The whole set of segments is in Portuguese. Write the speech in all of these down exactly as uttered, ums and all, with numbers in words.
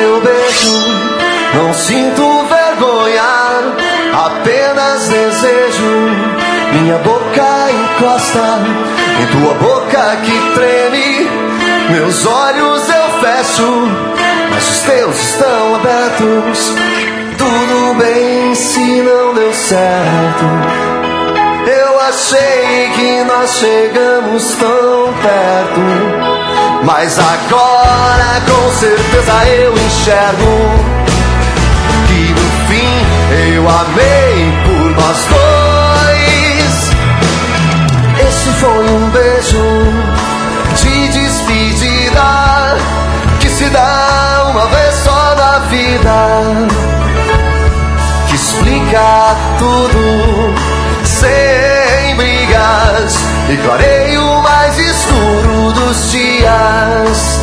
teu beijo, não sinto vergonha, apenas desejo. Minha boca encosta em tua boca que treme. Meus olhos eu fecho, mas os teus estão abertos. Tudo bem se não deu certo. Eu achei que nós chegamos tão perto, mas agora com certeza eu enxergo que no fim eu amei por nós dois. Esse foi um beijo de despedida que se dá uma vez só na vida, que explica tudo sem brigas e clareia o mais escuro dos dias.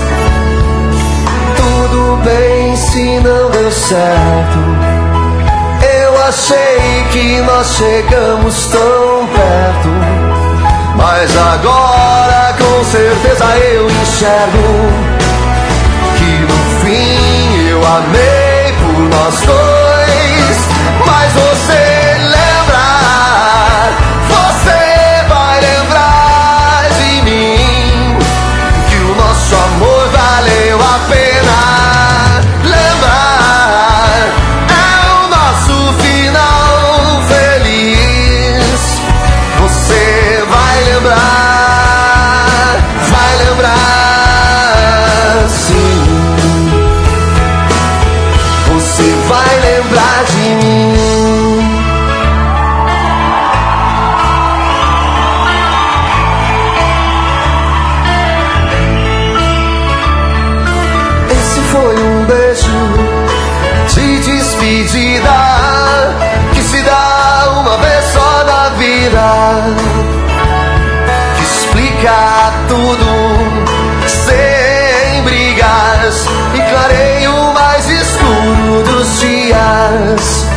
Tudo bem se não deu certo. Eu achei que nós chegamos tão perto, mas agora com certeza eu enxergo que no fim eu amei por nós dois. Mas você lembra, você vai lembrar de mim, que o nosso amor valeu a pena. Lembrar é o nosso final feliz. Você vai lembrar, vai lembrar sim. Você vai lembrar de mim. Esse foi um beijo de despedida que se dá uma vez só na vida, que explica tudo sem brigas e clareia o mais escuro dos dias.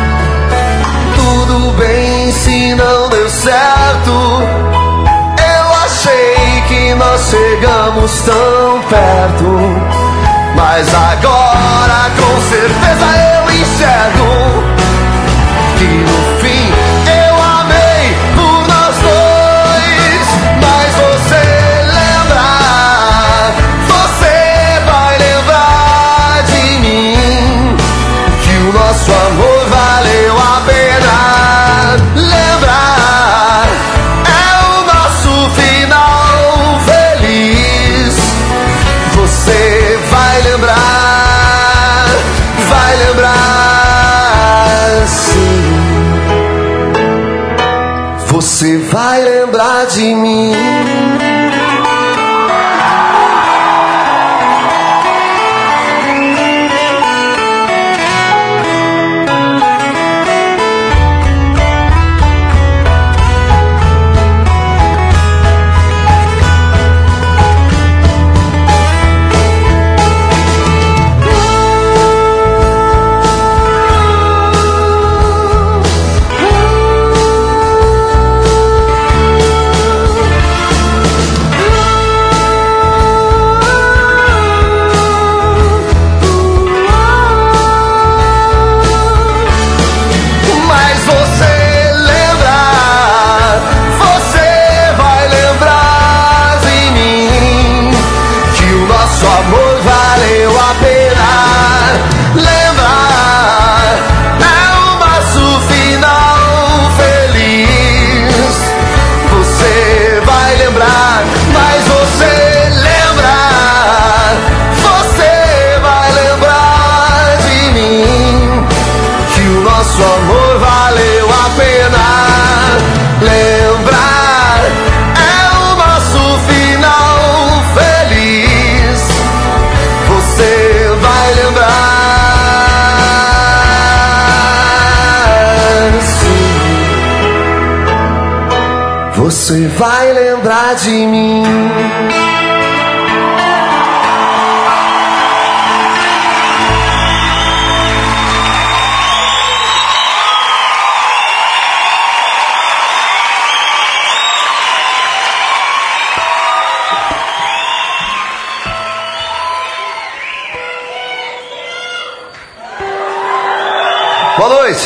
Tudo bem se não deu certo. Eu achei que nós chegamos tão perto, mas agora com certeza eu enxergo que no fim eu amei por nós dois. Mas você lembra, você vai lembrar de mim, que o nosso amor valeu a pena. Lembrar é o nosso final feliz. Você vai lembrar, vai lembrar sim. Você vai lembrar de mim. Nosso amor valeu a pena. Lembrar é o nosso final feliz. Você vai lembrar sim. Você vai lembrar de mim. Boa noite.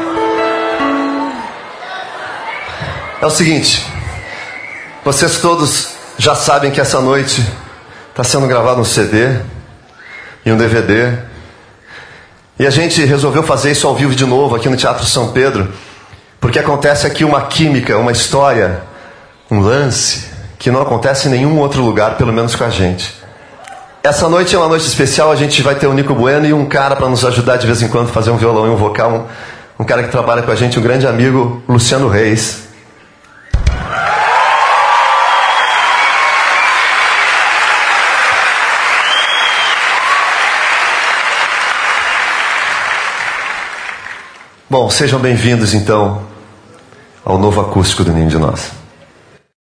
É o seguinte, vocês todos já sabem que essa noite está sendo gravado um C D e um D V D. E a gente resolveu fazer isso ao vivo de novo aqui no Teatro São Pedro, porque acontece aqui uma química, uma história, um lance que não acontece em nenhum outro lugar, pelo menos com a gente. Essa noite é uma noite especial, a gente vai ter o Nico Bueno e um cara para nos ajudar de vez em quando a fazer um violão e um vocal, um, um cara que trabalha com a gente, um grande amigo, Luciano Reis. Bom, sejam bem-vindos então ao novo acústico do Ninho de Nós.